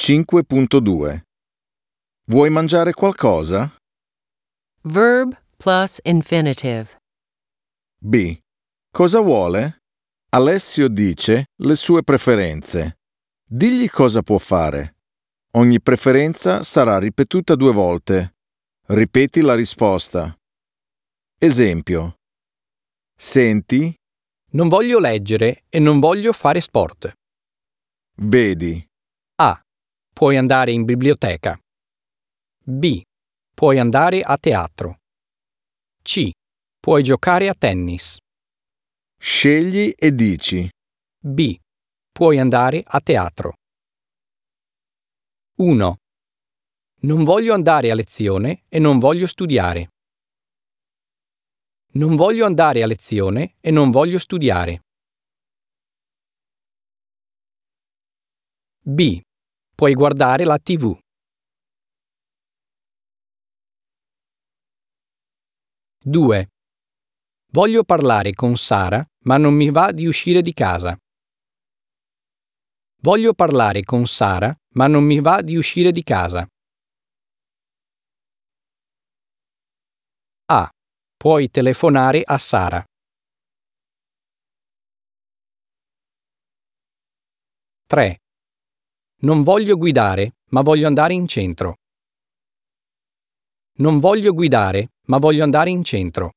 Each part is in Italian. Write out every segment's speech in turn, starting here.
5.2 Vuoi mangiare qualcosa? Verb plus infinitive. B. Cosa vuole? Alessio dice le sue preferenze. Digli cosa può fare. Ogni preferenza sarà ripetuta 2 volte. Ripeti la risposta. Esempio. Senti, Non voglio leggere e non voglio fare sport. vedi, A. Puoi andare in biblioteca. B. Puoi andare a teatro. C. Puoi giocare a tennis. scegli e dici. B. Puoi andare a teatro. 1. Non voglio andare a lezione e non voglio studiare. Non voglio andare a lezione e non voglio studiare. B. Puoi guardare la TV. 2. Voglio parlare con Sara, ma non mi va di uscire di casa. Voglio parlare con Sara, ma non mi va di uscire di casa. A. Puoi telefonare a Sara. 3. Non voglio guidare, ma voglio andare in centro. Non voglio guidare, ma voglio andare in centro.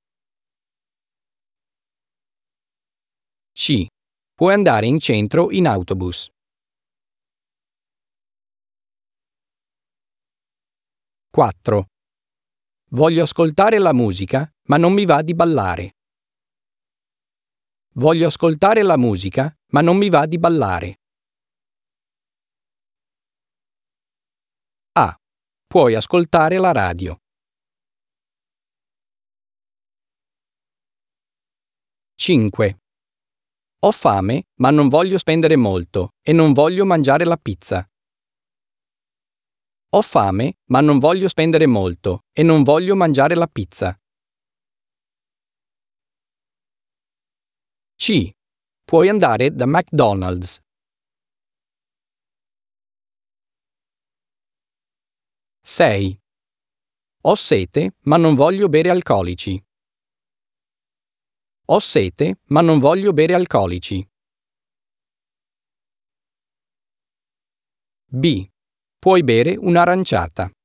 C. Puoi andare in centro in autobus. 4. Voglio ascoltare la musica, ma non mi va di ballare. Voglio ascoltare la musica, ma non mi va di ballare. A. Puoi ascoltare la radio. 5. Ho fame, ma non voglio spendere molto e non voglio mangiare la pizza. Ho fame, ma non voglio spendere molto e non voglio mangiare la pizza. C. Puoi andare da McDonald's. 6. Ho sete, ma non voglio bere alcolici. Ho sete, ma non voglio bere alcolici. B. Puoi bere un'aranciata.